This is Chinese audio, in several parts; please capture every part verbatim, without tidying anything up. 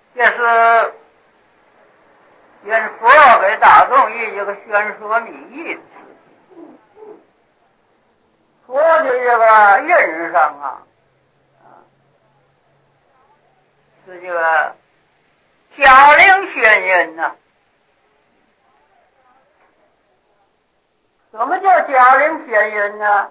这是因佛给大众以一个宣说密意的佛的这个印上啊，是这个嘉陵仙人呐、啊。什么叫嘉陵仙人呢？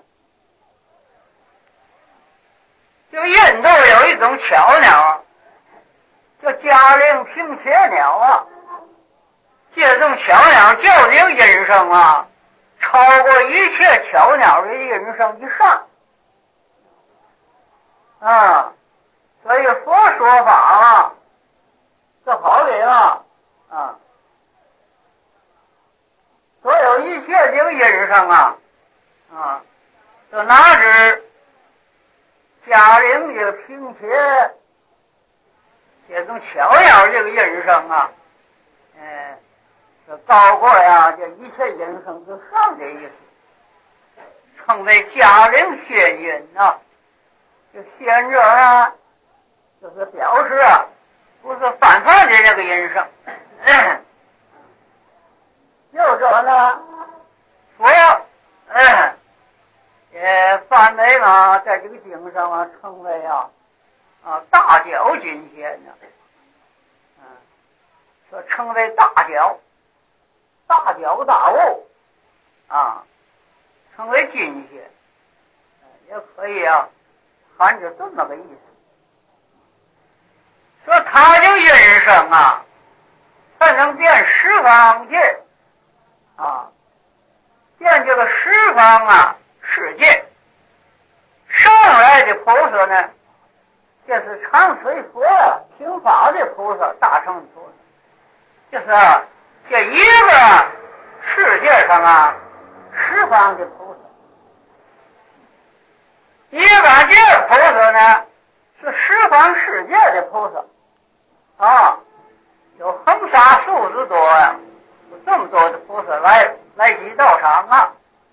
就印度有一种巧鸟，叫嘉陵平切鸟啊。这种巧鸟叫这个音声啊，超过一切巧鸟的音声以上啊。所以佛说法啊，是好的啊啊。所有一切这个音声啊啊，都拿着嘉陵这个平切这种巧鸟这个音声啊，嗯，是高过呀这一切音声之上的意思，称为嘉陵仙音啊。这仙者啊，就是表示啊，不是泛泛的这个音声。嗯又说呢，佛，嗯，也范围嘛，在这个经上啊，称为啊啊大角金仙呢，嗯，说称为大角，大角大物啊，称为金仙，也可以啊，含着这么个意思。说他就音声啊，他能变十方界。啊，见这个十方啊世界，上来的菩萨呢，这是常随佛听法的菩萨，大乘菩萨，就是啊，这一个世界上啊，十方的菩萨，一个这菩萨呢，是十方世界的菩萨啊，有横沙数之多呀、啊。有这么多的菩萨来来集道场啊，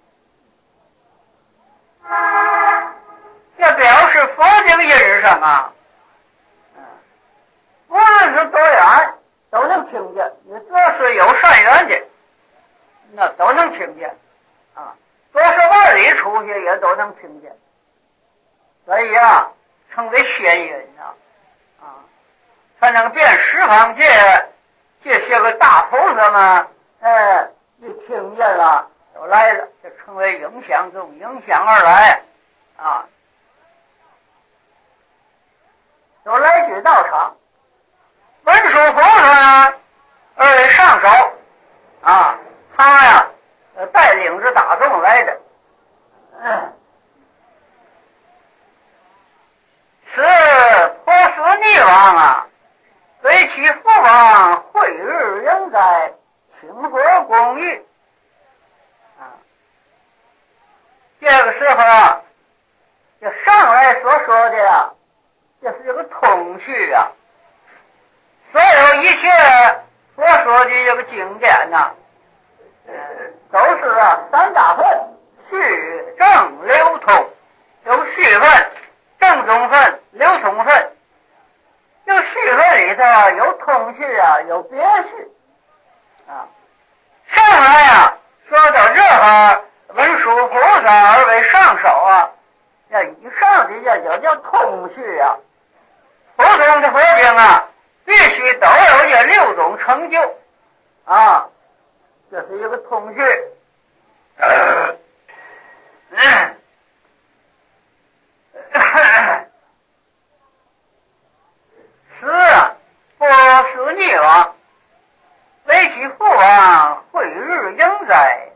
这表示佛这个音声啊，嗯，无论是多远都能听见，你多是有善缘的，那都能听见啊，多是万里出去也都能听见，所以啊，称为仙音啊，啊，才能变十方界。这些个大菩萨们，哎，一听见了都来了，就成为影响中，影响而来啊，都来举道场。文殊菩萨呢，二位上首啊，他呀带领着大众来的，嗯，是波斯匿王啊。为其父王慧日仍在，请佛公寓啊。这个时候啊，这上来所说的呀，这是一个通序啊。所有一切所说的这个经典呐、啊，嗯，都是啊三大份：序、正、流、通。有序分、正宗分、流通分。这序分里头有通序啊，有别序啊。上来啊，说到这个文殊菩萨而为上首啊，这以上的这就叫通序啊。普通的佛经啊，必须都有这六种成就啊，这是一个通序。呃嗯是啊，波斯匿王为其父王慧日应在，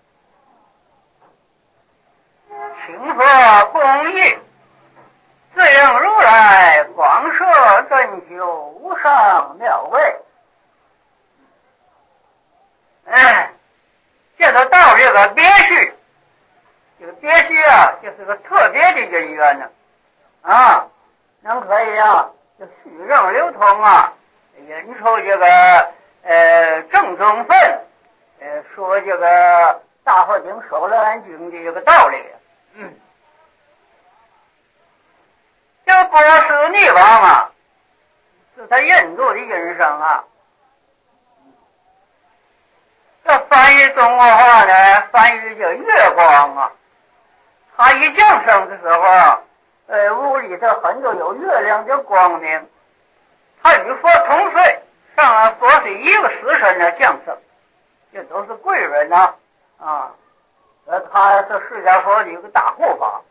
请佛公义，自应如来广设真修无上妙位。哎，这就到这个别序，这个别序啊，就是个特别的因缘呢啊，能可以啊，就虚正流通啊，引出这个呃正宗分，呃说这个大佛经首论经的这个道理。嗯，这波斯匿王啊，是他印度的音声啊。这翻译中国话呢，翻译叫月光啊。他一降生的时候，呃，屋里头很多有月亮的光明。他与佛同岁，上了佛是一个时辰的降生，这都是贵人呐啊。啊，呃，他是释迦佛的一个大护法。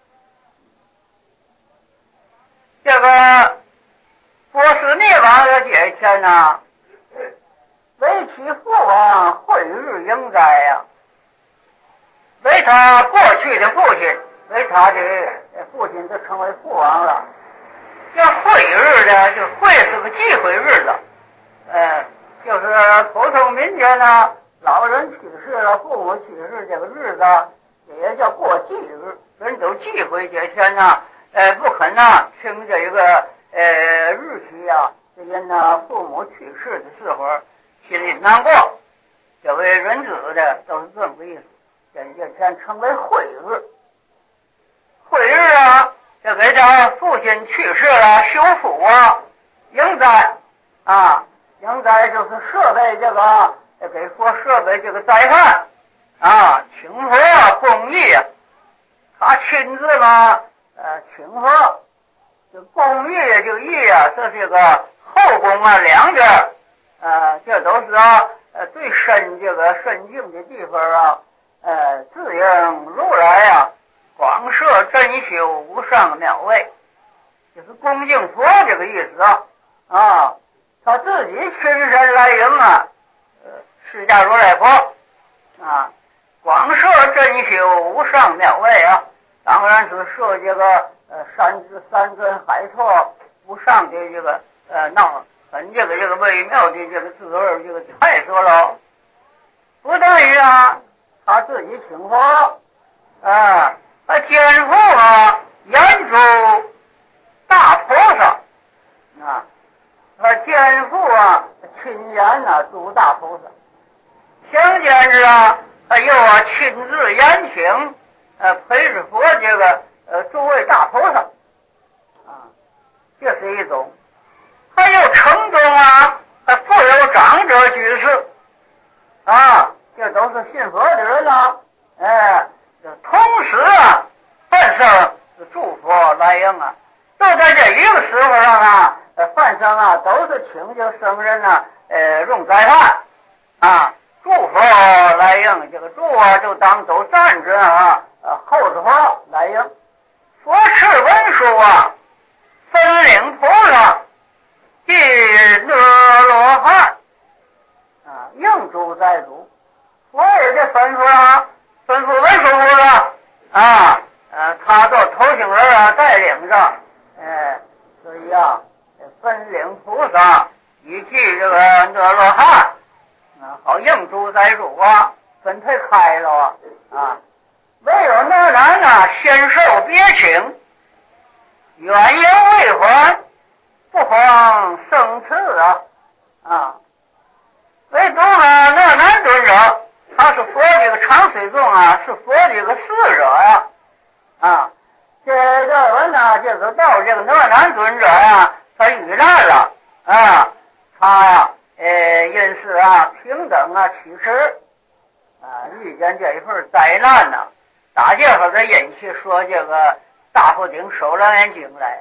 这个波斯匿王的这一天呢，为其父王晦日迎灾呀，为他过去的父亲，为他的父亲就成为父王了。这晦日呢，就晦是个忌讳日子，呃，就是普通民间呢，老人去世了，父母去世这个日子，也叫过忌日，人都忌讳这天呢，呃，不肯呢听这个呃日期呀，这人呢父母去世的时候心里难过，这为人子的都是这么个意思。这这天称为晦日，晦日啊，这给他父亲去世了，修复啊，迎灾啊，迎灾就是设备这个给佛设备这个斋饭啊，请佛供义啊，他亲自嘛，呃，请佛，这供义这个义啊，这是个后宫啊两边，呃，这都是啊，呃，最深这个深境的地方啊，呃，自应如来啊。广设真修无上妙位，就是恭敬佛这个意思啊啊！他自己亲身来迎啊，呃，释迦如来佛啊，广设真修无上妙位啊，当然是设这个呃山之山根海拓无上的这个呃闹很这个这个微妙的这个滋味，这个太说了，不但于啊，他自己请佛啊。他天父啊，演主大菩萨啊，他天父啊，亲言呐，主大菩萨。相见之啊，他又啊亲自言请，呃，陪着佛这个呃诸位大菩萨啊，这是一种。他又城中啊，他富有长者居士啊，这都是信佛的人呐、啊，哎。同时啊，范生祝福来迎啊，就在这一个时候上啊，范生啊都是请这僧人呢、啊，呃，用斋饭啊，祝福来迎。这个祝啊，就当都站着啊，呃，后着佛来迎。佛持文书啊，分领菩萨，即勒罗汉啊，应主在主，佛也得吩咐啊。吩咐文殊菩萨啊，呃，他做头领人啊，带领着，呃，所以啊，分领菩萨以及这个那罗汉啊，好应主宰主啊，分配开了啊，啊，唯有那男啊，先受别请，远游未还，不妨生次啊，啊，唯独呢那男尊者。他是佛这个长水众啊，是佛这个侍者呀、啊，啊，这个人呢，就是到这个哪南尊者呀、啊，他遇难了啊，他呀，呃，因是啊平等啊取持啊，遇见这一份灾难呢、啊，打这会儿的引起说这个大佛顶手楞严经来，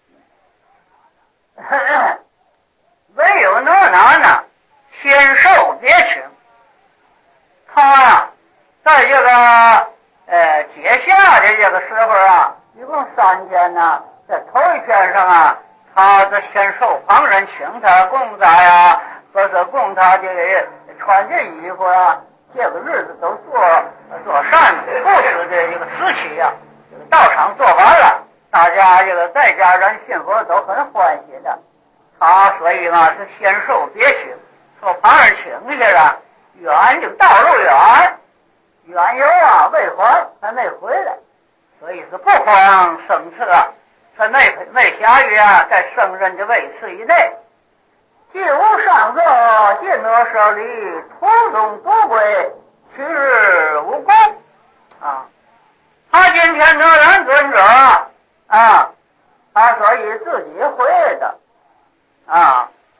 唯有哪南呢，先受别请。他啊，在这个呃解下的这个时候啊，一共三天呢。在头一天上啊，他是先受旁人请他供他呀，或者供他这个穿这衣服啊，这个日子都做做善布施的这个时期呀、啊，这个道场做完了，大家这个在家人信佛都很欢喜的。他所以嘛是先受别请，受旁人请去了。远这个道路远，远游啊未还，还没回来，所以是不慌生次啊，他没没暇于啊在圣人的位次以内，既无上座，尽得舍离，途中独归，去日无功啊。他今天得人尊者啊，他所以自己回来的啊，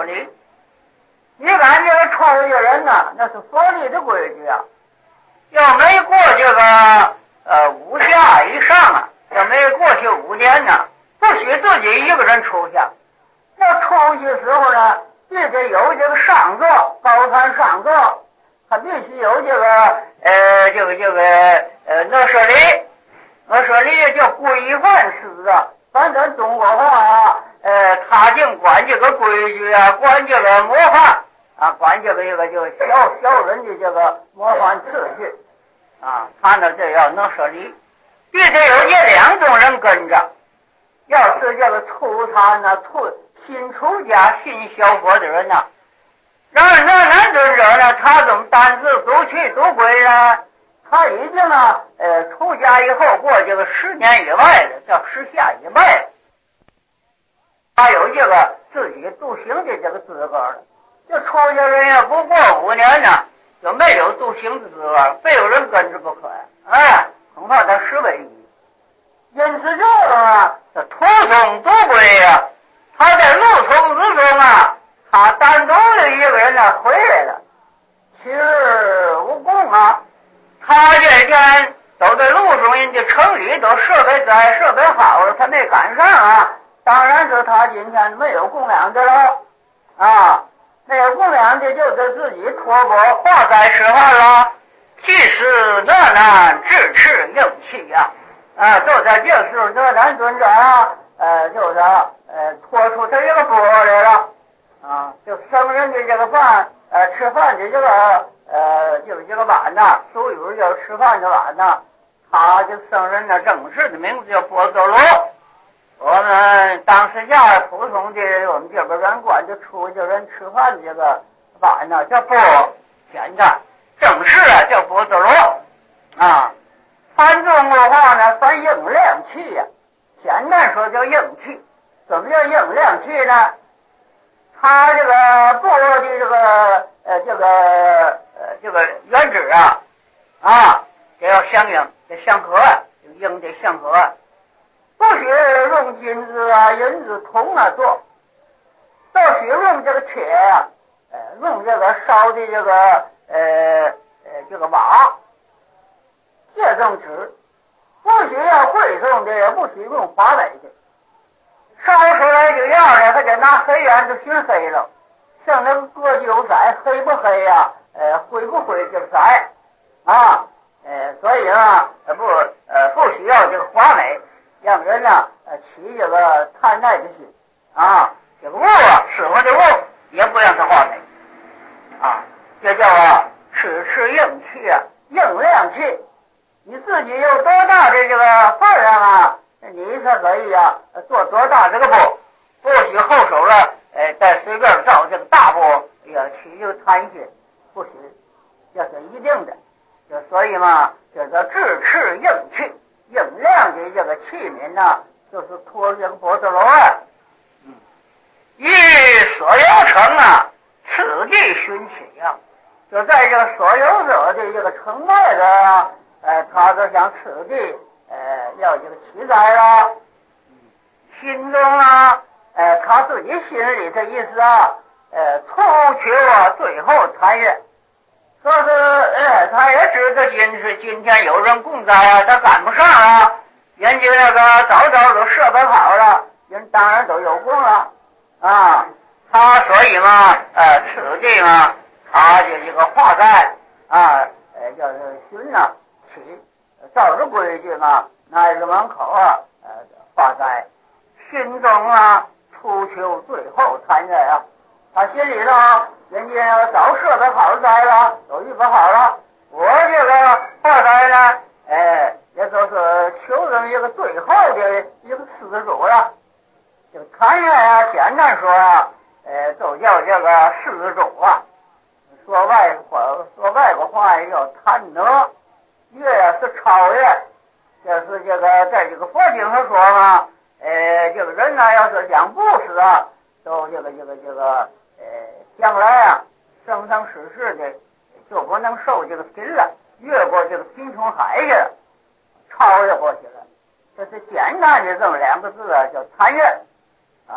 礼。你看这个出家人呢，那是佛律的规矩啊，要没过这个呃五夏以上啊，要没过去五年呢，不许自己一个人出家。要出去时候呢，必须有这个上座，高谈上座，他必须有这个呃这个这个呃那舍里，那舍里叫规范师啊。反正中国话啊，呃，他净管这个规矩啊，管这个模范啊，管这个这个就小小人的这个模范次序啊，他呢这要能舍离，必须有这两种人跟着。要是这个出参呢，出新出家、新小佛的人呢，然而那男尊者呢，他怎么单自独去独归呢？他已经呢，呃，出家以后过这个十年以外的，叫十下以外，他有这个自己独行的这个资格了。这出家人要不过五年呢，就没有独行的资格，非有人跟着不可呀！哎，恐怕他实为矣。因此这个啊，这途中独归呀，他在路途之中啊，他单独的一个人呢回来了，其实无功啊。他这天走在路上，人家城里都设备在设备好了，他没赶上啊。当然是他今天没有供养的了啊，没有供养的就得自己托钵化斋吃饭了。即使那难智持硬气呀，啊，就在这时候，这男尊者啊，呃，就是呃拖出他一个钵来了啊，就生人的这个饭，呃，吃饭的这个。呃，就是这个碗呐，俗语叫吃饭的碗呐，他就生人的正式的名字叫波多罗。我们当时下普通的我们这边人管就出家人吃饭的这个碗呢叫钵，简单，正式啊叫波多罗啊。翻中国话呢翻应量器呀、啊，简单说叫应器。怎么叫应量器呢？他这个钵的这个呃这个呃这个原址啊啊，得要相应，得相合，应得相合，不许用金子啊、银子、铜啊做，都许用这个铁啊，呃，用这个烧的这个呃呃这个瓦，这种纸，不许要贵重的，也不许用华美的。烧出来这样呢，他得拿黑眼子熏黑了，像那个锅具有色，黑不黑呀、啊？呃，灰不灰这个色啊？呃，所以呢，呃不呃不需要这个华美，让人呢呃起这个贪爱的心啊。这个物啊，适合的物也不让它华美啊，这叫啊吃吃硬气啊，硬量气。你自己有多大的这个分量啊？你才可以啊，做多大这个钵，不许后手了，哎，再随便造这个大钵，也起就贪心，不许，这是一定的。就所以嘛，这个智持硬气，硬量的这个器皿呢，就是托这个钵子篓啊。嗯，于所有城啊，此地寻起呀、啊，就在这个所有者的这个城外的啊，呃，他就想此地。呃，要这个奇哉了，心中啊，呃，他自己心里的意思啊，呃，初求啊，最后贪愿，说是，呃，他也知道今是今天有人供斋啊，他赶不上啊，人家那个早早都设备好了，人当然都有供了啊，他所以嘛，呃，此地嘛，他就这个化斋啊，呃，叫是寻呐起。照着规矩嘛，挨着门口啊，呃，化斋，心中啊，初求最后贪愿啊，他心里头人家早设备好斋了，都预备好了，我这个化斋呢，哎，也就是求这么一个最后的一个施主了。这个贪愿啊，简单说啊，呃，都叫这个施主啊，说外国说外国话也叫贪得。越是超越，就是这个在这个佛经上说嘛，呃，这个人呢，要是想布施啊，都这个这个这个，呃，将来啊，生生世世的就不能受这个贫了，越过这个贫穷海去了，超越过去了。这是简单的这么两个字啊，叫贪愿啊。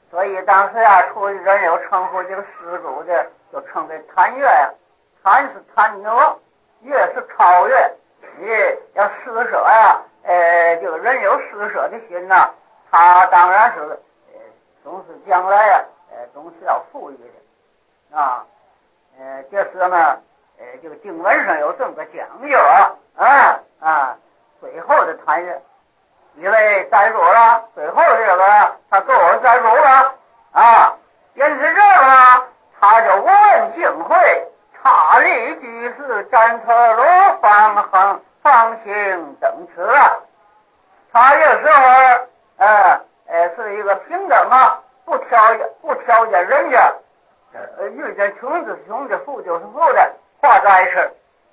所以当时啊，出人有称呼这个施主的，就称为谭越呀。谭是谭挪，越是超越。你要施舍呀，呃，这个人有施舍的心呐，他当然是，呃，总是将来呀，呃，总是要富裕的，啊，呃，这时呢，呃，这个经文上有这么个讲究啊，啊啊，最后的谭越，因为栽主了，最后这个他够我栽主了啊，因此这个呢，他就无问敬会，差力居士占特罗方恒方行等词啊，他这时候呃呃是一个平等啊，不挑不挑拣人家，呃遇见穷就是穷的，富就是富的，话在是，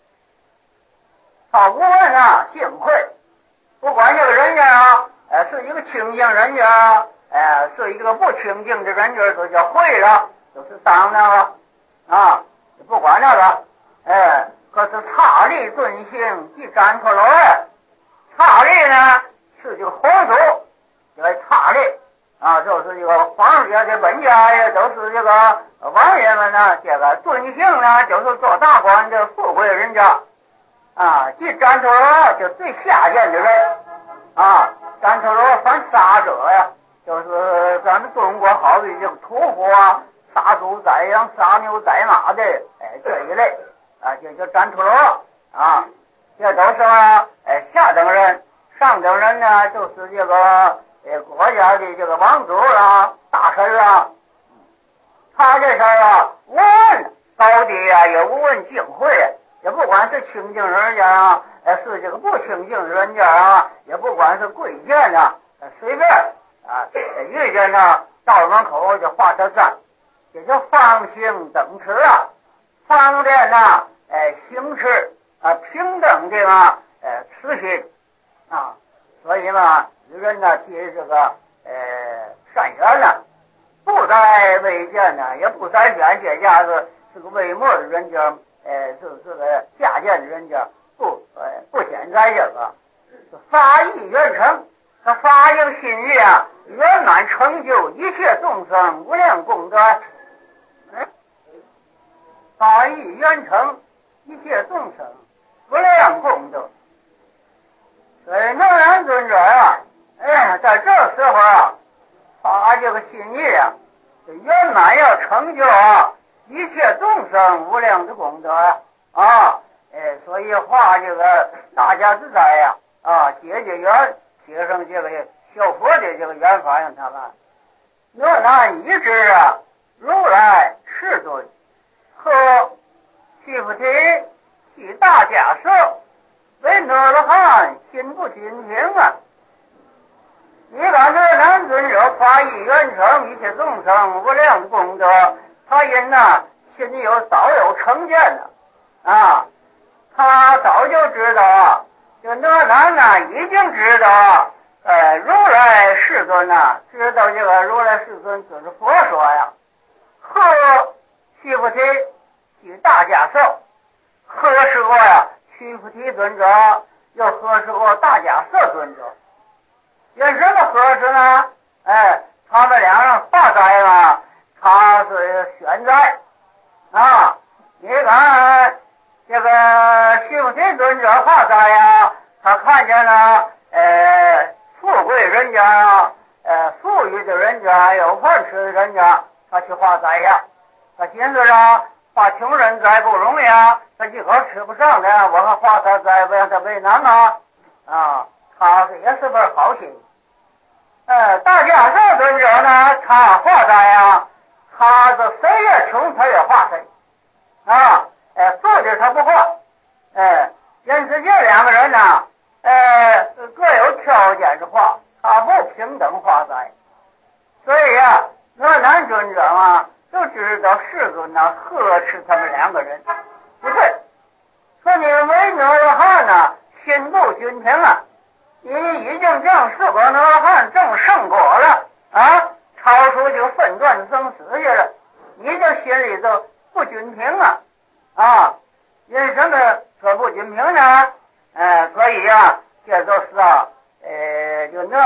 他无问啊敬会，不管这个人家啊，呃是一个清净人家，呃是一个不清净的人家，就叫会了，就是当那个啊，不管那个，哎，可是差力尊行即占陀罗呀。差力呢是这个皇族，这个差力啊，就是这个皇家的本家呀，都是这个王爷们呢，这个尊行呢，就是做大官的富贵人家啊，即占陀罗就最下贱的人啊，占陀罗反杀者呀，就是咱们中国好比这个屠夫啊，杀猪宰羊杀牛宰马的，哎，这一类啊，就叫占陀罗啊，这都是哎下等人，上等人呢就是这个呃国家的这个王族啦、大臣啦，他这事儿啊无问高低啊，也无问敬讳，也不管是清净人家啊，呃是这个不清净人家啊，也不管是贵贱呐，随便啊遇见呢到门口就画车站，也叫方行等持啊，方便呐哎行持啊平等的嘛呃慈心啊，所以嘛与人呢提这个呃善缘呢，不在微贱呢，也不在远这家子是个微末的人家，呃是是个下贱的人家，不呃不显在这个发意圆成，他发这个心意啊，圆满成就一切众生无量功德，发意圆成一切众生无量功德。所以能然尊者呀、啊，哎，在这时候啊，发这个心意啊，圆满要成就啊一切众生无量的功德呀、啊，啊，哎，所以画这个大家自在呀、啊，啊，结结缘，写上这个小佛的这个缘法让他们，若难一知啊，如来世尊和须菩提其大假设。为哪罗汉心不均平啊！你把这南尊者发意圆成一切众生无量功德，他因呐心里有早有成见的啊，他早就知道，这哪南呢已经知道，呃，如来世尊呐，知道这个如来世尊就是佛说呀，贺须菩提与大家寿，贺是过呀。须菩提尊者又合适过大迦叶尊者，有什么合适呢？哎，他们两人化斋嘛，他是选斋啊。你看这个须菩提尊者化斋呀，他看见了呃富贵人家，呃富裕的人家，有饭吃的人家，他去化斋呀。他寻思着化穷人斋不容易啊。他一口吃不上的，我还化他斋不让他为难吗？啊，他是也是份好心。呃，大迦叶尊者呢，他化斋呀，他是谁也穷，他也化谁啊，哎，富的他不化，哎，因此这两个人呢，呃，各有条件之化，他不平等化斋，所以呀，那男尊者嘛，就知道世尊呢呵斥他们两个人。不对，说你为哪罗汉呢心不均平啊，你已经证四果哪罗汉证圣果了啊，超出这个分段生死去了，你这心里头不均平啊啊，因什么说不均平呢？呃，所以呀、啊，这就是啊呃，就哪男尊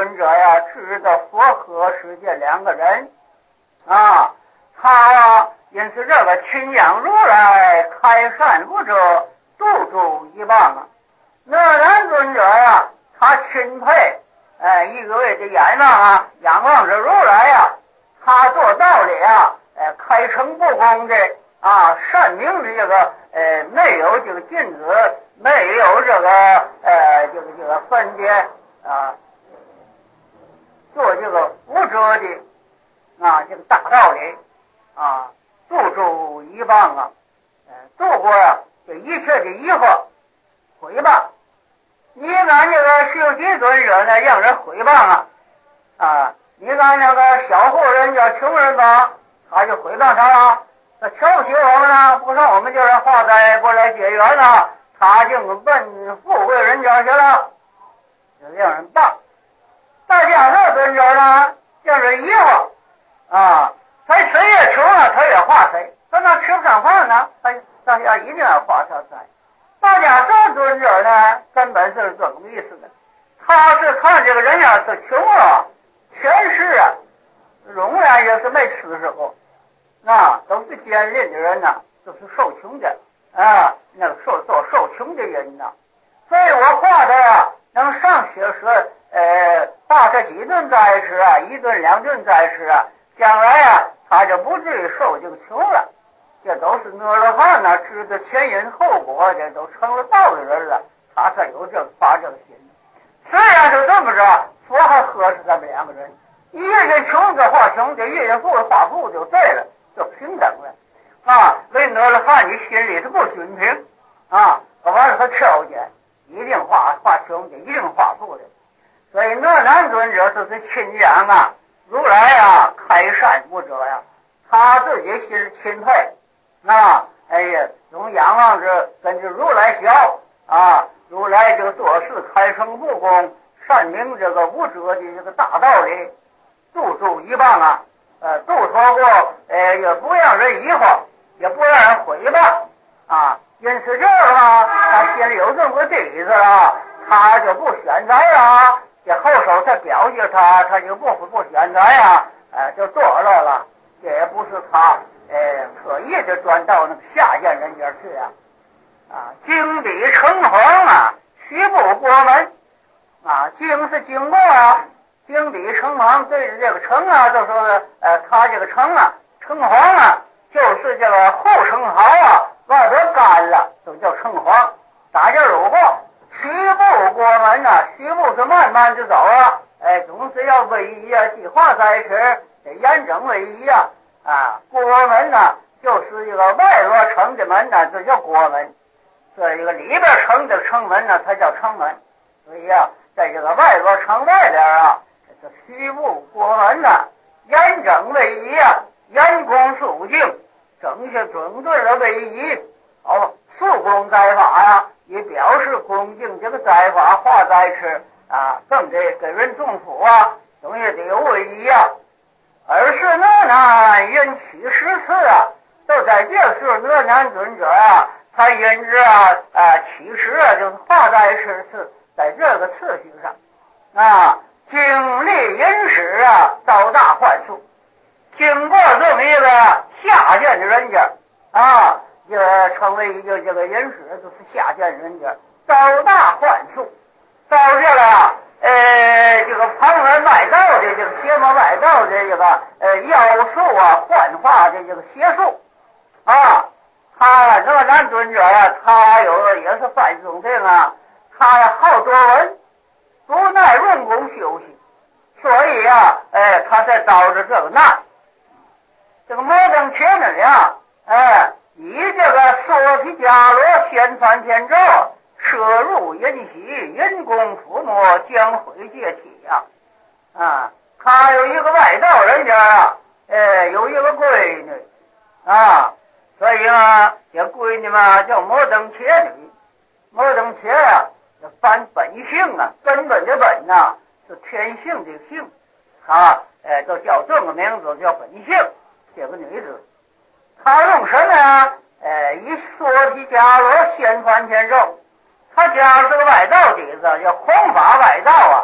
尊者呀，知道佛和世界两个人啊，他啊因此这个亲仰如来，开善不遮，度诸一棒啊。那南尊者呀，他钦佩哎一个位的眼望啊，仰望着如来呀，他做道理啊，呃开诚布公的啊，善明的这个呃没有这个禁止，没有这个呃这个这个分别啊，做这个无遮的啊这个大道理啊，度诸一棒啊，呃度过呀、啊、这一切的疑惑毁谤。你看这个修习尊者呢，让人毁谤啊啊！你看那个小户人家穷人吧，他就毁谤他了，他瞧不起我们了，不说我们就是化灾不来结缘了，他就奔富贵人家去了，就让人谤。大家乐尊者呢，让人疑惑啊，他谁也穷了，他也化谁，他那吃不上饭呢，他大家一定要化他灾。大家乐尊者呢，根本是这么意思的，他是看这个人呀是穷了，前世啊永远也是没吃食过，啊，都是坚韧的人呐、啊，都是受穷的啊，那个受做受穷的人呐、啊，所以我画的呀，能上学时，呃，大他几顿斋吃啊，一顿两顿斋吃啊，将来呀，他就不至于受这个穷了。这都是阿罗汉呐，知道前因后果，这都成了道的人了，他才有这发这个心。虽然是这么着，佛还合适咱们两个人，一人穷就化穷，这一人富化富就对了，就平等了啊。为阿罗汉你心里是不均平啊，完了他条件一定化化穷的，一定化富的。所以那南尊者就是亲仰啊，如来啊，开善不遮呀，他自己心是钦佩。啊，哎呀，总仰望着跟着如来学啊，如来这个做事开诚布公，善明这个无遮的这个大道理，度诸一棒啊，呃，度脱过，呃，也不让人疑惑，也不让人毁谤啊。因此这个嘛，他心里有这么个底子啊，他就不选择啊，这后手才表示他，他就不不选择呀，呃，就堕落了，这也不是他。呃，特意的转到那个下贱人家去啊，啊，经底城隍啊，须不过门啊，经是经过啊，经底城隍对着这个城啊，就说呃，他这个城啊，城隍啊，就是这个后城壕啊，外边干了，就叫城隍。打这路过，须不过门啊，须不是慢慢就走啊，哎，总是要威仪啊，计划在迟，得严整威仪啊。啊，国门呢，就是一个外罗城的门呢，这叫国门；这一个里边城的城门呢，它叫城门。所以啊，在这个外罗城外边啊，这虚部国门呢，严整威仪啊，严公肃静，整些整顿了威仪。好，肃公斋法呀，也表示恭敬这个斋法化斋吃啊，更得给人祝福啊，总也得有威仪啊。而是那南因取十次啊，都在这时候那南尊者啊，他因着啊啊起十啊，就是化在十次，在这个次序上啊，经历因史啊，招大幻术，经过这么一个下贱的人家啊，这成为一个这个因史，就是下贱人家招大幻术，到这了。呃，这个旁门外道的这个邪魔外道的这个呃妖术啊，幻化的这个邪术啊，他那个南尊者呀，他有也是犯众病啊，他好多文，不耐用功休息，所以啊，哎，他才遭着这个难。这个摩登前人呀，哎，以这个梭皮伽罗宣传天咒。摄入阴喜，阴功伏魔，将毁戒体呀！啊，他有一个外道人家啊，呃，有一个闺女啊，所以呢，这闺女嘛叫摩登伽女。摩登伽呀，翻本性啊，根本的本呐、啊，是天性的性啊，呃，就叫这个名字叫本性。这个女子，她用什么呀？呃，以梭皮伽罗宣传天咒。他家是个外道底子，叫弘法外道啊，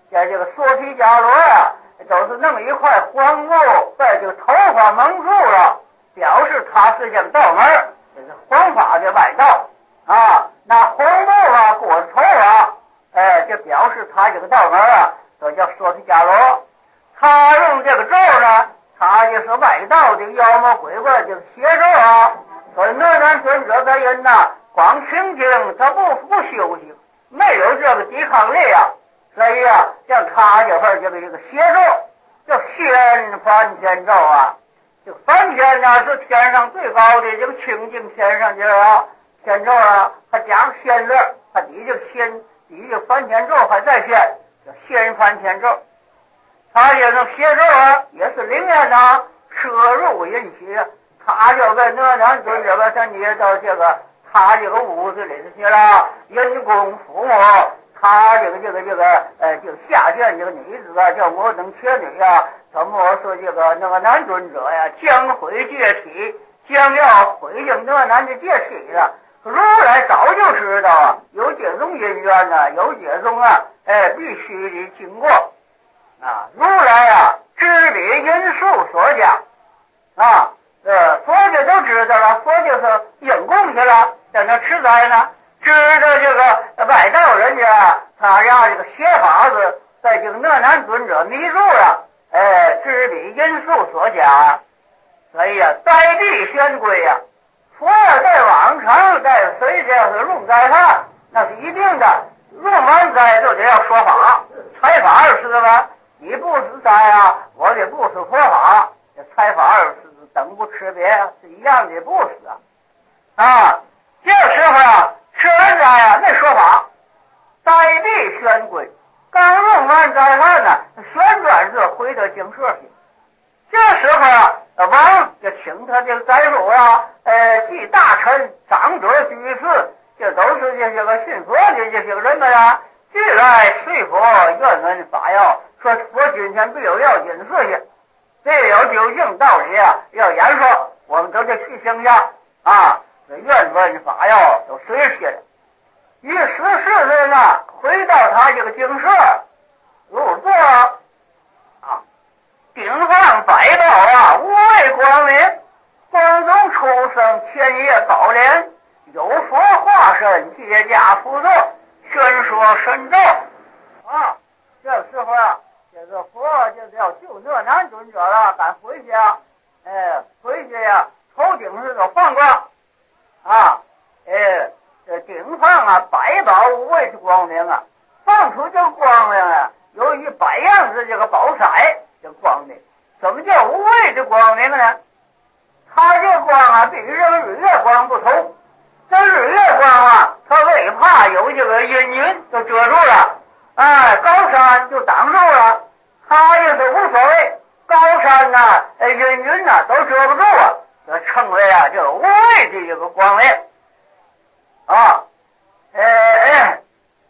在这个缩皮伽罗呀，都是弄一块黄布把这个头发蒙住了，表示他是这个道门，这是黄法的外道啊。那红布啊裹着头发，哎，就表示他这个道门啊，都叫缩皮伽罗。他用这个咒呢，他就是外道的妖魔鬼怪这个邪咒啊。所以哪吒尊者这人呐，光听经他不不修行，没有这个抵抗力啊。所以啊，像他这份这个这个邪咒叫仙梵天咒啊。这个梵天呢是天上最高的这个清净天上去啊，天咒啊，还加个仙字，还比这个仙比这个梵天咒还在仙，叫仙梵天咒。他这种邪咒啊，也是灵验呐，摄入引起，他就在哪吒尊这个他捏到这个他这个屋子里头去了，因公父母。他这个这个这个呃，就下见这个女子啊，叫摩登伽女啊，他莫说这个那个男尊者呀，将毁戒体，将要毁这哪吒的戒体了。如来早就知道啊，有这种因缘呢，有这种啊，哎，必须的经过啊。如来啊，知理因数所讲啊，呃，佛就都知道了，佛就是应供去了，在那吃斋呢。知道这个外道人家，他让这个邪法子在这个哪吒尊者迷住了，哎，知理因数所讲，所以呀，灾必宣归呀。佛要在往常在随着是入灾饭，那是一定的，入完灾就得要说法，采法二十吧，你不是灾啊，我得不是佛法，这采法二十等不吃别，是一样的不是啊。啊，这时候啊。吃完斋啊，那说法，灾必宣归。刚用完斋饭呢，旋转是回到精舍去。这时候啊，王就请他这个宰主啊，呃，祭大臣、长者、居士，这都是这些个信佛的这些个人们啊，俱来随佛愿闻法要，说佛今天必有要紧事情，必有究竟道理啊，要言说，我们都得去听下啊。愿闻法要都随写了。于十四岁呢，回到他这个精舍入座啊，顶放百宝啊，无畏光明，光中出生千叶宝莲，有佛化身结跏辅佐，宣说神咒啊。这时候啊，这个佛就是要救哪吒尊者了，赶回去啊，哎，回去呀、啊，头顶是个放光。啊，呃，这顶放啊，百宝无畏的光明啊，放出这个光明啊，由于百样子这个宝彩这光明，怎么叫无畏的光明呢？它这光啊，比这个日月光不同。这日月光啊，它为怕有这个阴云就遮住了，哎，高山就挡住了，它就是无所谓，高山呐、啊，阴云呐、啊，都遮不住啊。这称为啊，这个无畏的这个光明啊，呃，呃，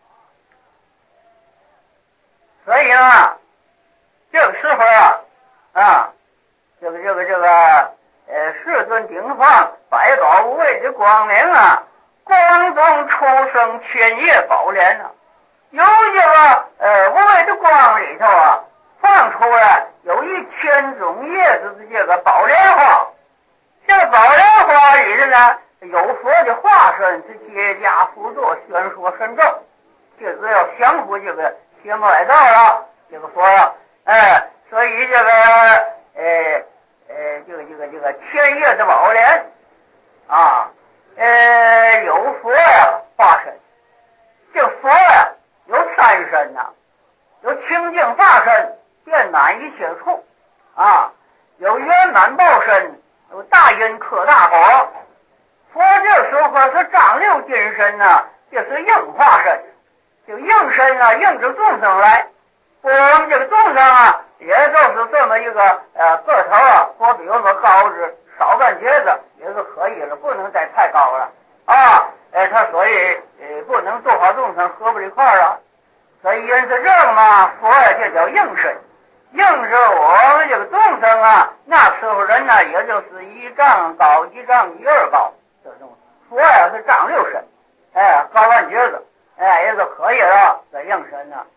所以呢，这个时候啊，啊，这个这个这个，呃，世尊顶放百宝无畏的光明啊，光中出生千叶宝莲啊，由这个呃无畏的光里头啊，放出来有一千种叶子的这个宝莲花。这个宝莲花里头呢，有佛的化身是结跏辅佐宣说神咒，这个要降服这个邪魔外道了，这个佛呀，哎，所以这个呃呃，这个这个这个千叶的宝莲啊，呃，有佛呀化身，这佛呀有三身呐、啊，有清净化身，遍满一切处啊，有圆满报身。有大因克大果，佛这时候是丈六金身呐、啊，这是应化身，就应身啊，应着众生来。我们这个众生啊，也就是这么一个呃个头啊，或比我们高着少半截子也是可以了，不能再太高了啊。呃，他所以呃不能度化众生合不一块儿啊。所以因此这嘛，佛呀这叫应身。应着我们这个众生啊，那时候人呢，也就是一丈高一丈一二高这种。佛呀是丈六身，哎，高半截子，哎，也就可以了。这应身呢，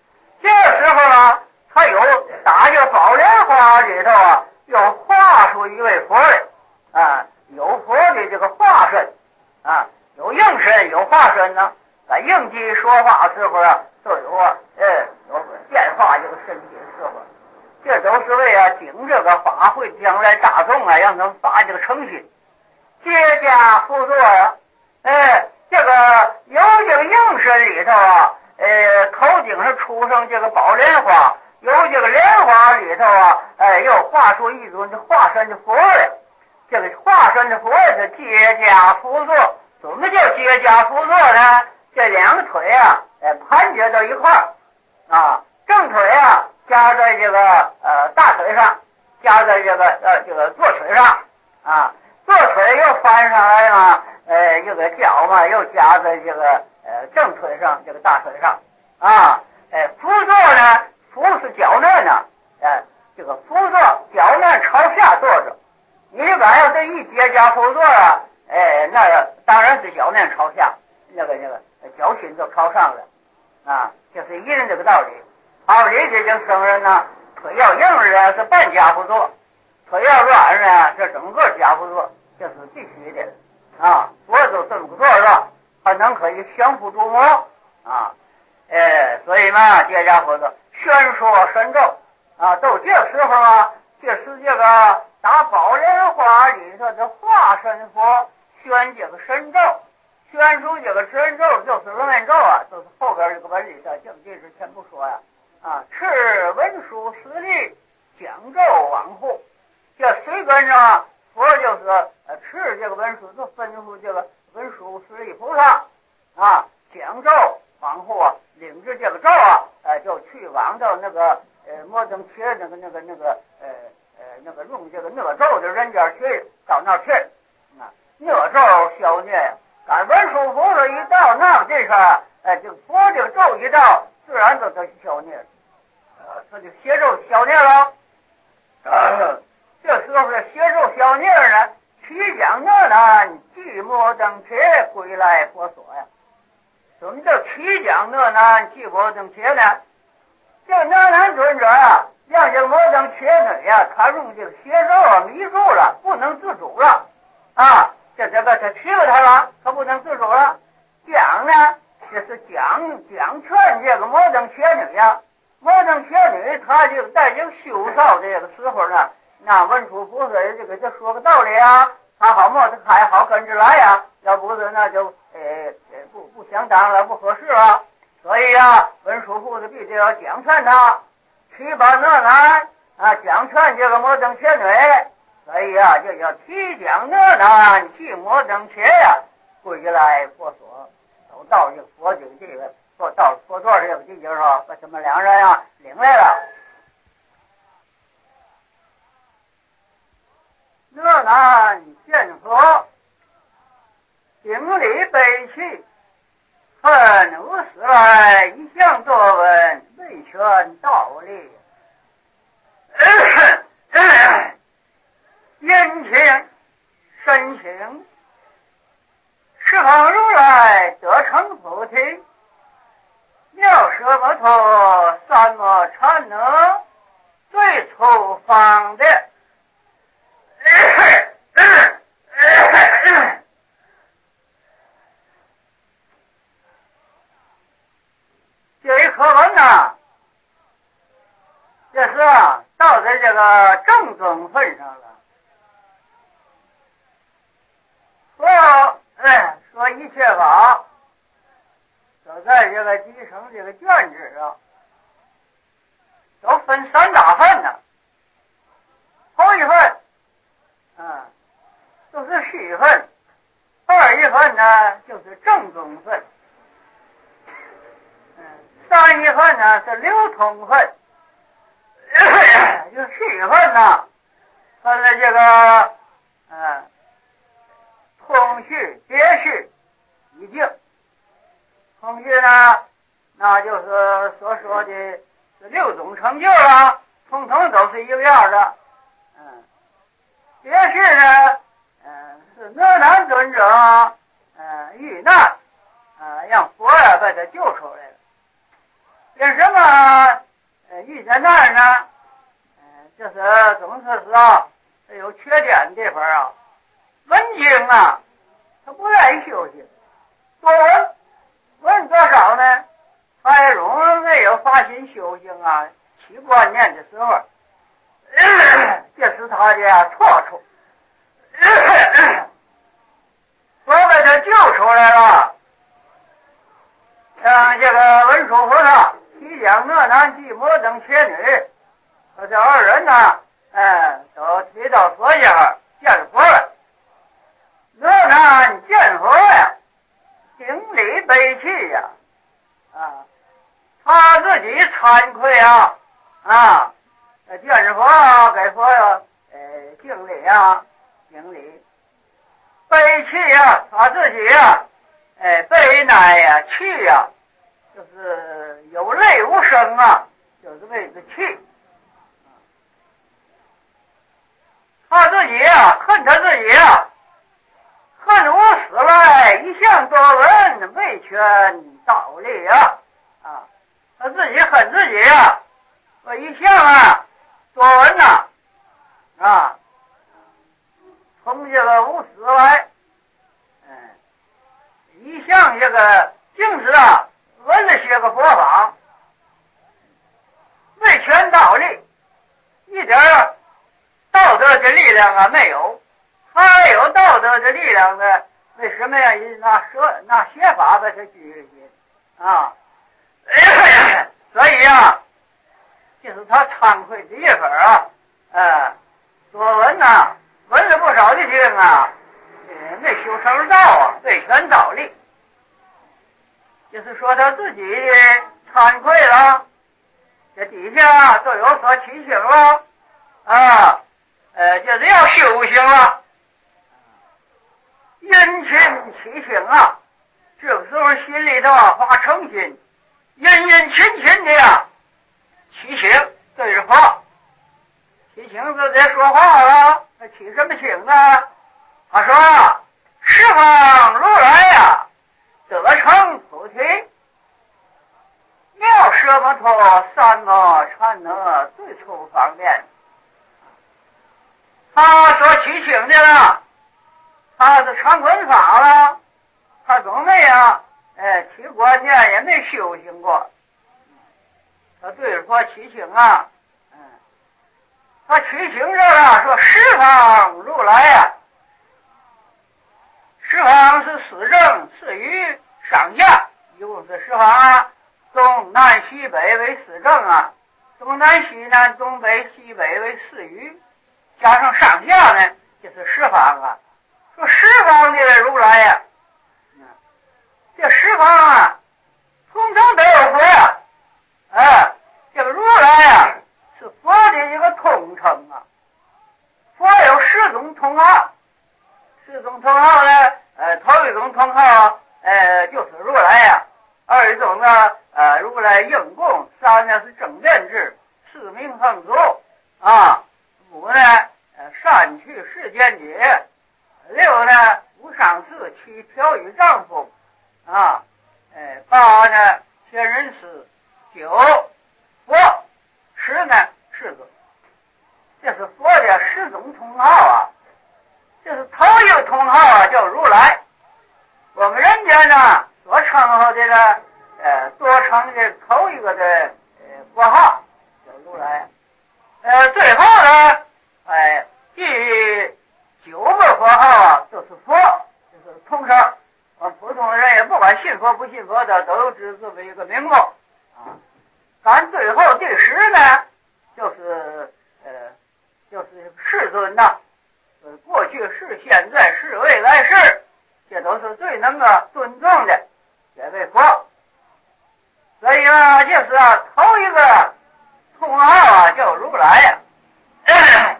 这个时候呢，他有打这个宝莲花里头啊，又画出一位佛来啊，有佛的这个化身啊，有应身有化身呢，在应机说话时候啊，都有啊，呃，有变化这个身体的时候，这都是为啊警这个法会将来大众啊，让他们发这个诚心，接驾辅佐啊，哎，这个有这个应身里头啊，呃，头顶上出生这个宝莲花，有这个莲花里头啊，哎，又画出一尊化身的佛来。这个化身的佛是接驾辅佐，怎么叫接驾辅佐呢？这两个腿啊，哎，盘结到一块儿啊，正腿啊夹在这个呃大腿上，夹在这个呃这个左腿上啊，左腿又翻上来嘛，呃这个脚嘛又夹在这个呃正腿上，这个大腿上啊，哎，辅佐呢，扶是脚内呢，哎，这个辅佐脚内朝下坐着。你把要这一接驾辅佐啊，哎，那个当然是脚面朝下，那个那个脚心就朝上了，啊，这是一人这个道理。道理这种僧人呢，腿要硬呢是半家辅佐，腿要软呢是整个家辅佐，这是必须的啊。我就这么做了，还能可以相互琢磨啊，哎，所以嘛，接驾辅佐宣说神咒啊，到这个时候啊，这是这个。打宝莲花里头的化身佛宣这个神咒，宣出这个神咒就是楞严咒啊，就是后边这个文里头正记之前不说呀啊，持文殊师利讲咒往护，这随根上佛就是呃持这个文殊，就吩咐这个文殊师利菩萨啊讲咒往护啊，领着这个咒啊，呃就去往到那个呃摩登切那个那个那个呃。呃，那个用这个恶咒的人家去到那儿去，啊，恶咒消灭，赶文殊菩萨一到那这上，哎，这个佛这个咒一到，自然就得消灭了，啊，他就邪咒消灭了。啊、这时候这邪咒消灭呢，其讲恶难，寂寞等切归来佛所呀。什么叫其讲恶难，寂寞等切呢？这恶难尊者啊。让这个摩登切女呀，他用这个邪咒啊迷住了，不能自主了啊！这这个他欺负他了，他不能自主了。讲呢，这是讲讲劝这个摩登切女呀。摩登切女，他就在这个修道这个时候呢，那文殊菩萨就给他说个道理啊，他好莫他还好跟着来呀，要不是那就呃不不相当了，不合适了。所以呀，文殊菩萨必须要讲劝他。七宝恶难啊，讲劝这个摩登切女，所以啊，就叫七讲恶难，即摩登切呀，归来佛所，走到这个佛经地位，说到佛座这个地界上，把他们两人啊领来了。恶难见佛，顶礼悲泣，愤怒死来，一向作文，未全道理。殷勤深情，十方如来得成菩提，妙舍摩托三摩禅能，最初方的。这一课文呢，这是啊，到在这个正宗份上了。说，哎，说一切法都在这个集成这个卷子上，都分三大份呢。头一份，嗯，就是虚份；二一份呢，就是正宗份；嗯，三一份呢是流通份。就虚份呢，分了这个，嗯，通序、别序、已经。通序呢，那就是所说的是六种成就了，通通都是一个样的。嗯，别序呢，嗯，是哪难尊者，嗯，遇难，啊，让佛呀把他救出来了。 为什么呃遇见那儿呢？呃，就是总是是啊，有缺点的地方啊。文经啊，他不愿意休息，多文文多少呢？他也容易没有发心修行啊，起观念的时候，呃、这是他的错处。我把他救出来了，像这个文殊菩萨提讲讷男寂寞等切女，和这二人呢，嗯，都提到佛家见佛了。讷男见佛呀，顶礼悲泣呀，啊，他自己惭愧啊，啊，见佛给佛呀，呃，敬礼啊，敬礼。悲泣呀，他自己呀，哎，悲哀呀，气呀，就是有泪无声啊，就是为这气。他自己呀，恨他自己呀，恨无死来，一向多闻，未全道理啊，啊，他自己恨自己呀，我一向啊多闻呐，啊。从这个无始来，嗯，一向这个净是啊，闻了些个佛法，未全道理，一点道德的力量啊没有。他有道德的力量呢，为什么呀？拿舍拿邪法把他拘去啊？所以啊，这是他惭愧的地方啊，呃，多闻呐。闻了不少的经啊，呃，没修成道啊，未全道理。就是说他自己惭愧了，这底下都有所提醒了啊，呃，就是要修行了。殷勤提醒啊，这个时候心里头啊发诚心，殷殷勤勤的呀提醒对着佛，提醒就得说话了。他起什么请啊？他说：“十方如来呀，得成菩提，妙舍摩托三摩禅那最初方便。”他所起请的了，他是常闻法了，他总没呀，哎，起观念也没修行过。他对着佛起请啊。他起请着了，说十方如来呀，十方是四正四余上下，一共是十方啊，东南西北为四正啊，东南西南东北西北为四余，加上上下呢，就是十方啊。说十方的如来呀，这十方啊，通通都有佛呀，啊，这个如来呀。是佛的一个通称啊，佛有十种通号，十种通号呢，呃，头一种通号，呃，就是如来呀、啊；二一种呢，呃，如来应供；三呢是正遍智；四明恒足啊；五呢，呃，善去世间解；六呢，无上士；七调与丈夫啊；呃，八呢，天人师；九佛。十呢，世尊，这是佛的十种通号啊。这是头一个通号啊，叫如来。我们人间呢所称呼的呢，呃，多称的头一个的呃佛号叫如来。呃，最后呢，哎，第九个佛号啊，就是佛，就是通称。我们普通人也不管信佛不信佛的，都有指这么一个名目啊。咱最后第十呢，就是呃，就是世尊呐，呃，过去世、现在世、未来世，这都是最能够尊重的这位佛。所以呢，就是啊，头一个通号啊，叫如来呀、啊。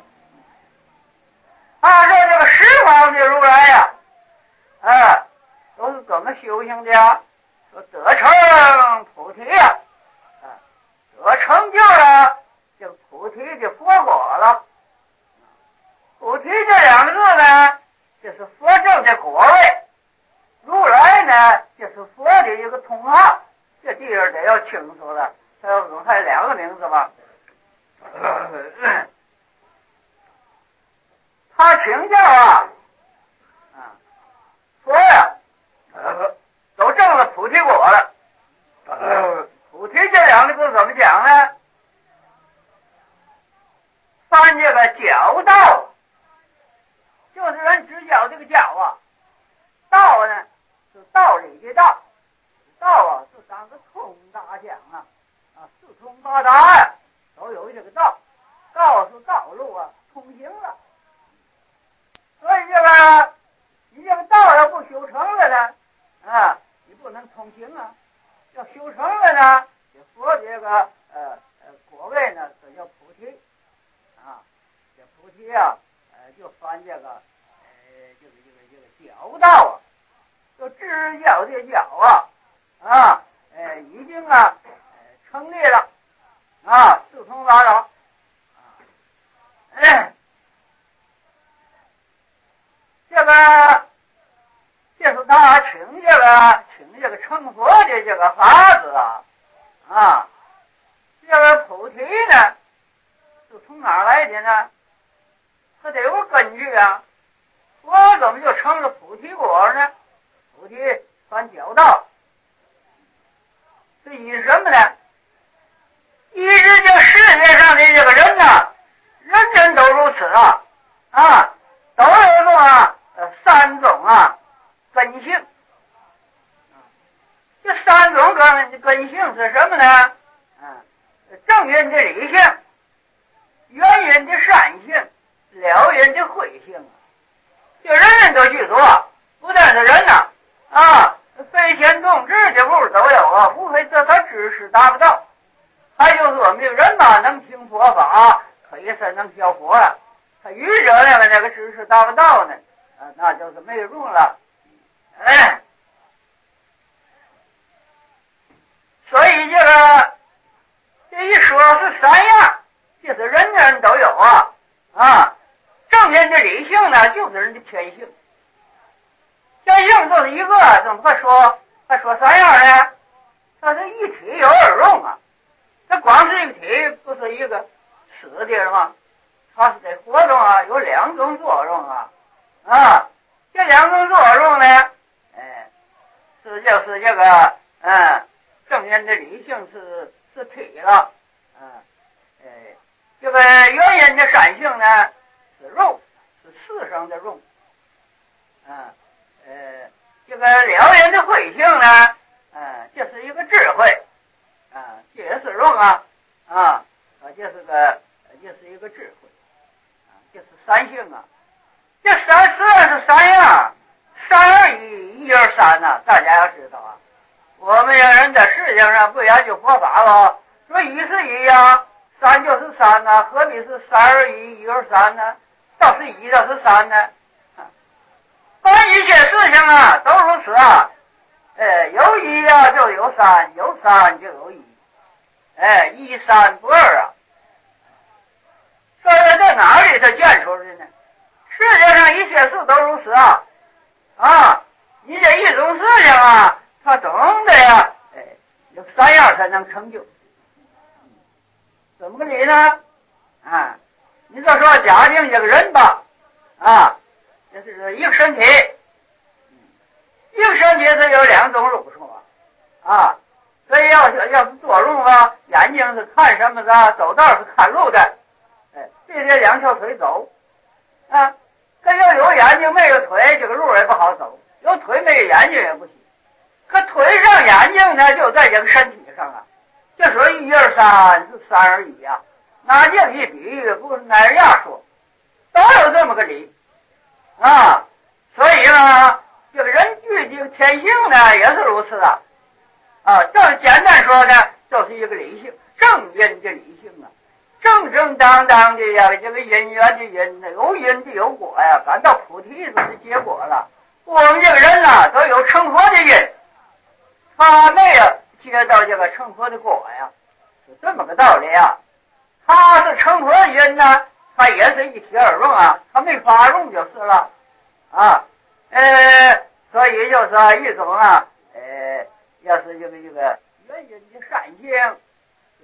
他说这个十方的如来呀、啊，啊，都是怎么修行的呀？说得成菩提呀、啊。得成就了这个菩提的佛果了。菩提这两个字呢，就是佛正的果位；如来呢，就是佛的一个通号。这地方得要清楚了。 他不还有两个名字吗？他请教啊，啊，说呀，呃，都证了菩提果了。呃，菩提这两个字怎么讲呢？翻这个教道，就是人只教这个教啊。道呢是道理的道，道啊是三个通大讲啊，啊四通八达呀，都有这个道。告诉道路啊，通行了。所以这个你这个道要不修成了呢，啊，你不能通行啊。要修成了呢，这佛这个呃呃果位呢，这叫菩提啊。这菩提啊，呃，就翻这个呃这个这个这个教道啊，就知教这教啊啊，呃已经啊呃成立了啊，四通八达。哎，这个就是他请这个请这个成佛的这个法子啊啊，这个菩提呢是从哪儿来的呢？它得有个根据啊。我怎么就成了菩提果呢？菩提翻教道，是以什么呢？以这个世界上的这个人呐，人人都如此啊啊，都有个啊呃三种啊根性。这三种根根性是什么呢？嗯，正因的理性，原因的善性，了因的慧性。就人人都具足，不但是人呐啊，飞仙动智这物都有啊，无非这他知识达不到。还就是我们这个人嘛，能听佛法，可以是能学佛呀。他愚者那个那个知识达不到呢，啊，那就是没有用了。哎，所以这个这一说是三样，这是人人都有啊啊。正人的理性呢，就是人的天性。天性就是一个，怎么说还说三样呢？它是一体有二用啊。它光是一个体，不是一个死的吗？它是得活动啊，有两种作用啊啊。这两种作用呢，哎，是就是这个嗯，正人的理性是是体了，嗯，哎，这个原因的善性呢是肉，是世上的肉，嗯，呃，这个了人的慧性呢，嗯，这是一个智慧。啊，这也是肉啊，啊，啊，这是个，这是一个智慧，啊，这是三性啊。这三虽然是三样，三而一，一而三呐、啊，大家要知道啊。我们人在世界上不研究佛法了，说一是一呀，三就是三呐、啊，何必是三而一，一而三呢？倒是一，倒是三呢？啊，凡一切事情啊，都如此啊。哎，有一呀、啊、就有三，有三就有一。哎，一三不二啊！这是在哪里头见出来的呢？世界上一切事都如此啊！啊，你这一种事情啊，它总得呀，哎，有三样才能成就。怎么个理呢？啊，你就说假定这个人吧，啊，这是一个身体，一个身体是有两种肉数啊，啊。所以要是要是做路啊，眼睛是看什么的，走道是看路的，哎，对这两条腿走，啊，可要有眼睛没有腿，这个路也不好走；有腿没有眼睛也不行。可腿上眼睛呢，就在这个身体上啊，就说一二三是三而已啊，拿这一比喻，不是那样说，都有这么个理啊。所以呢，这个人具体天性呢，也是如此啊。啊，这简单说呢，就是一个理性，正因的理性啊，正正当当的呀，这个因缘的因，有因的有果呀，感到菩提子的结果了。我们这个人呢、啊，都有成佛的因，他没有接到这个成佛的果呀，是这么个道理啊。他是成佛的因呢，他也是一体而用啊，他没发用就是了啊。呃，所以就是一种啊，呃。要是这个这个原因的善性，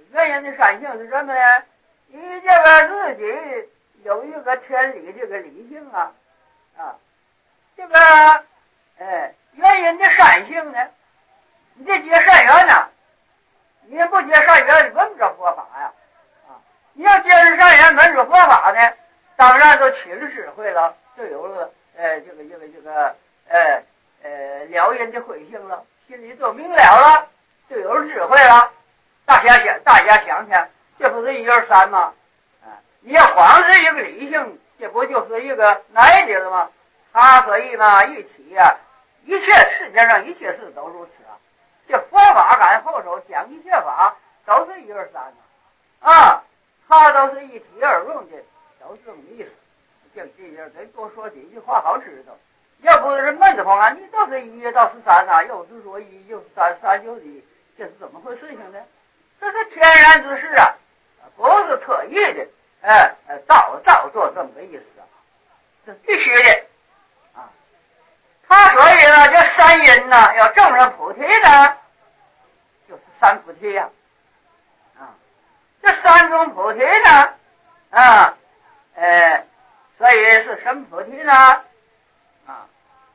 原因的善性是什么呢？你这个自己有一个天理这个理性啊啊，这个哎原因的善性呢，你得结善缘呐、啊，你也不结善缘，你闻不着佛法呀啊！你要结善缘，闻着佛法呢，当然就起了智慧了，就有了呃这个这个这个呃呃了人的慧性了，心里就明了了，就有了智慧了。大家想，大家想想，这不是一二三吗？啊，你要光是一个理性，这不就是一个奶的了吗？它可以嘛一起呀、啊，一切世界上一切事都如此啊。这佛法赶后头讲一切法都是一二三啊，它都是一体而用的，都是这么意思。这这点得多说几句话好知道。要不是闷得慌啊，你都是一到十三啊，又是说一又是三，三就是一，这是怎么回事情呢？这是天然之事啊，不是特意的，哎，造造作这么个意思啊，这是必须的啊。他所以呢，这三因呢，要证上菩提呢，就是三菩提呀、啊，啊，这三种菩提呢，啊，呃，所以是什么菩提呢？啊。